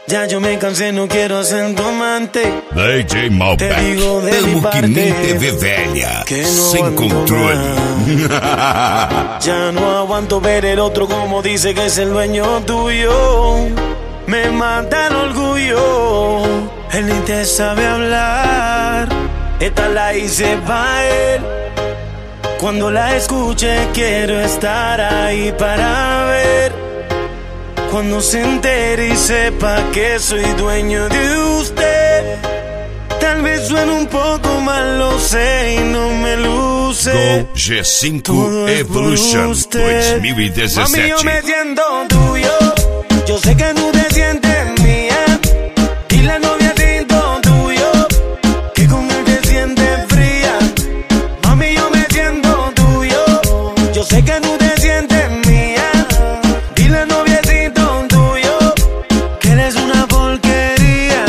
Ya yo me cansé, no quiero ser tu amante. DJ Malbec, tamo que nem TV velha, que no sem controle. Ya no aguanto ver el otro como dice que es el dueño tuyo. Me mata el orgullo, él ni te sabe hablar. Esta la hice pa' él. Cuando la escuche quiero estar ahí para ver. Cuando se entere y sepa que soy dueño de usted. Tal vez suene un poco mal, lo sé y no me luce. Go G5 Evolution 2017. Mami, yo me siento tuyo. Yo sé que tú te sientes mía. Y la novia siento tuyo, que con él te sientes fría. Mami, yo me siento tuyo. Yo sé que tú te sientes mía. Y la novia siento tuyo, que eres una porquería.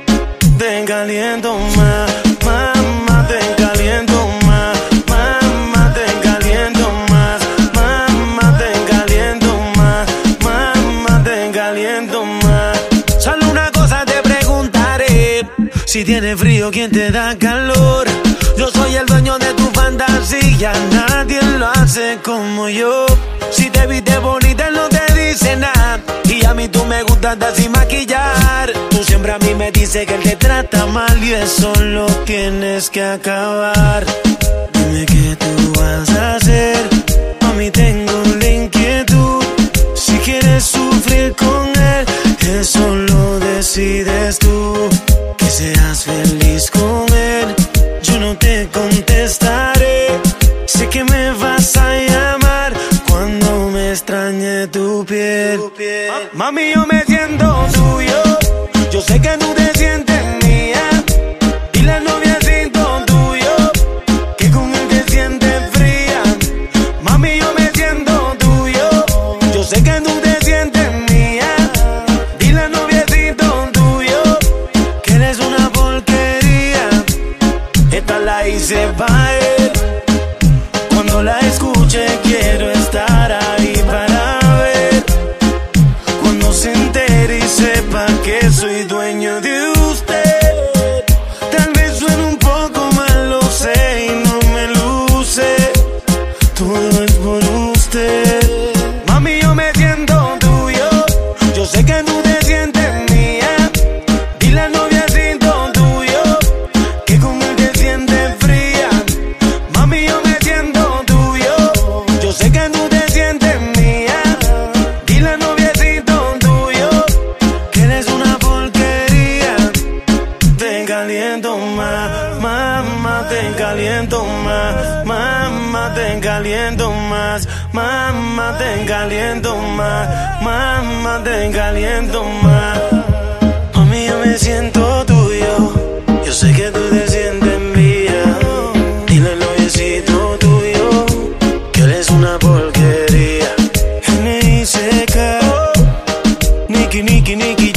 Te caliento más, mamá, te caliento más. Mamá, te caliento más. Mamá, te caliento más. Mamá, te caliento más. Solo una cosa te preguntaré: si tienes frío, ¿quién te da calor? Yo soy el dueño de tu fantasía, nadie lo hace como yo. Si te viste bonita, él no te dice nada. Y a mí tú me gustas hasta sin maquillar. Tú siempre a mí me dices que él te trata mal y eso lo tienes que acabar. Dime qué tú vas a hacer. A mí tengo la inquietud. Si quieres sufrir con él, eso lo decides tú. Que seas feliz con él, yo no te contestaré. Sé que me vas a llamar cuando me extrañe tu piel. Mami, yo me siento tuyo. Yo sé que tú te sientes mía. Y la novia siento tuyo, que con él te sientes fría. Mami, yo me siento tuyo. Yo sé que tú te sientes mía. Y la novia siento tuyo, que eres una porquería. Esta la hice pa' él. Cuando la escuche quiero estar ahí para ver. Cuando se entere y sepa que soy dueño de usted. Tal vez suene un poco mal, lo sé y no me luce. Todo es por usted. Mami, yo me siento tuyo. Yo sé que tú te sientes mía. Y la novia siento tuyo, que con él te sientes fría. Mami, yo me siento tuyo. Yo sé que tú te sientes mía. Y la novia siento tuyo, que eres una porquería. Te caliento más, mamá, te caliento más. Mamá, te caliento más. Mamá, te caliento más. Mamá, te caliento más. Mami, yo me siento tuyo. Yo sé que tú te sientes mía. Dile al noviecito tuyo que eres una porquería. N.I.C.K. Nicky, Nicky, Nicky